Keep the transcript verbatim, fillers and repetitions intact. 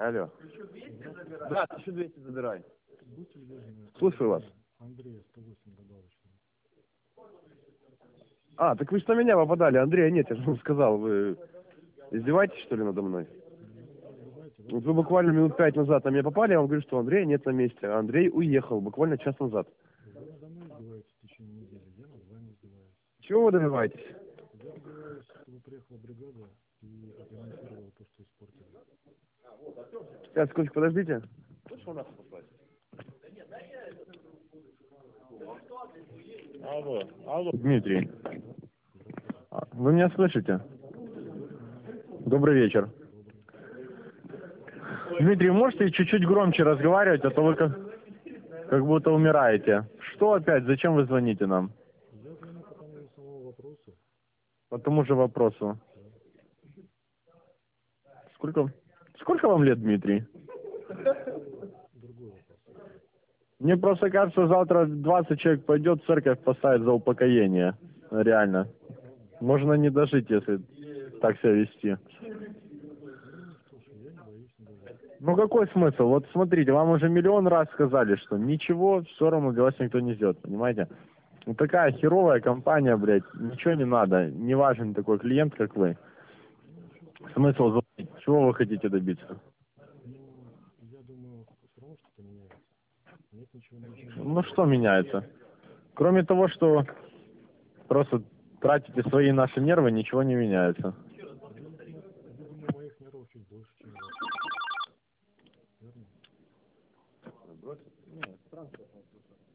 Алло. Да, тысячу двести забирай. Слушаю вас. Андрея сто восемь добавочно. А, так вы что на меня попадали? Андрея нет, я же вам сказал. Вы издеваетесь, что ли, надо мной? Вот вы буквально минут пять назад на меня попали, я вам говорю, что Андрея нет на месте. А Андрей уехал буквально час назад. Вы надо мной издеваетесь в течение недели, я над вами издеваюсь. Чего вы добиваетесь? Я добиваюсь, чтобы приехала бригада и отремонтировала то, что испортили. Сейчас, секундочку, подождите. Лучше у нас послать. Алло, алло. Дмитрий, а, вы меня слышите? Добрый вечер. Дмитрий, можете чуть-чуть громче разговаривать, а то вы как, как будто умираете. Что опять? Зачем вы звоните нам? Я звоню по тому самому вопросу. По тому же вопросу. Сколько, сколько вам лет, Дмитрий? Другой вопрос. Мне просто кажется, завтра двадцать человек пойдет в церковь, поставит за упокоение. Реально. Можно не дожить, если так себя вести. Ну что ж, я не боюсь не даже. Ну какой смысл? Вот смотрите, вам уже миллион раз сказали, что ничего, все равно для вас никто не ждет, понимаете? Вот такая херовая компания, блядь, ничего не надо, не важен такой клиент, как вы. Смысл звонить? Чего вы хотите добиться? Ну, я думаю, все равно что-то меняется. Нет ничего не изменится. Ну что меняется? Кроме того, что просто тратите свои и наши нервы, ничего не меняется. Видимо, видимо, моих нервов чуть больше, чем ваших. Верно?